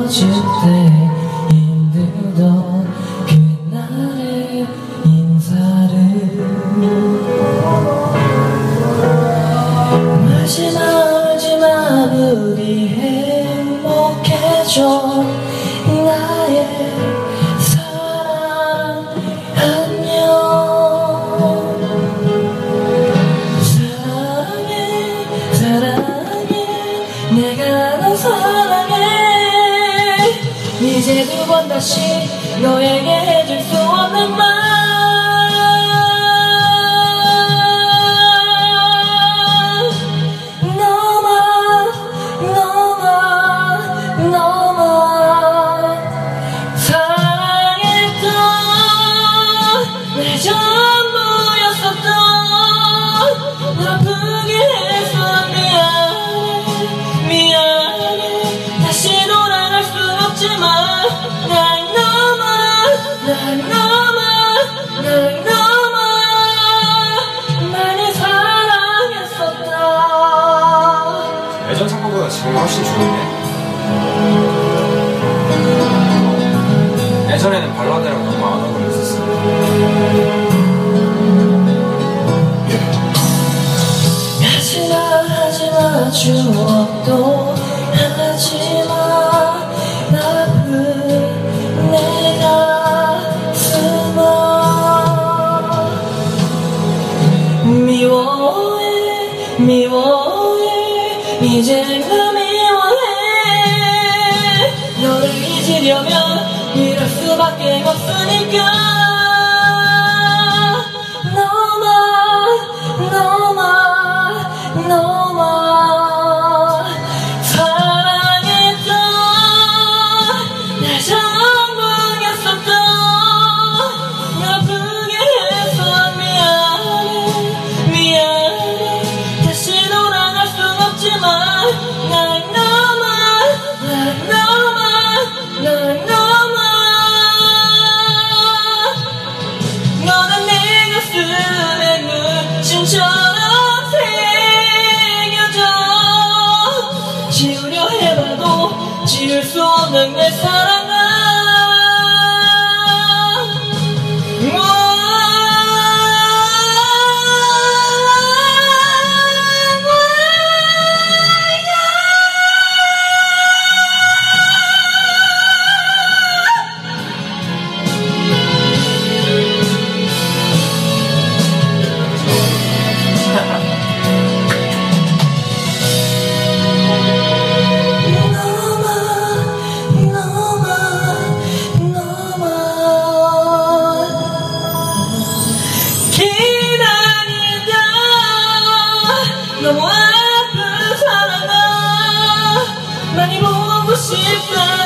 헤어질 때 힘들던 그날의 인사를 마지막 우리 행복해져 나의 사랑 안녕 사랑해 내가 너 사랑해 이제 두 번 다시 너에게 해줄 수 없는 말 예전 창고보다 지금 훨씬 좋은데? 예전에는 발라드랑 너무 안 하고 있었어. 하지마 추억도 하지마 나쁜 내 가슴아 미워해 이제 그 미워해 너를 잊으려면 이럴 수밖에 없으니까 너만 사랑했던 내 전부였었던 나쁘게 해서 미안해 다시 돌아갈 순 없지만 날 너만 너는 내 가슴에 묻힌처럼 지우려 해봐도 지울 수 없는 내 사랑아 너무 아픈 사랑아 많이 보고 싶다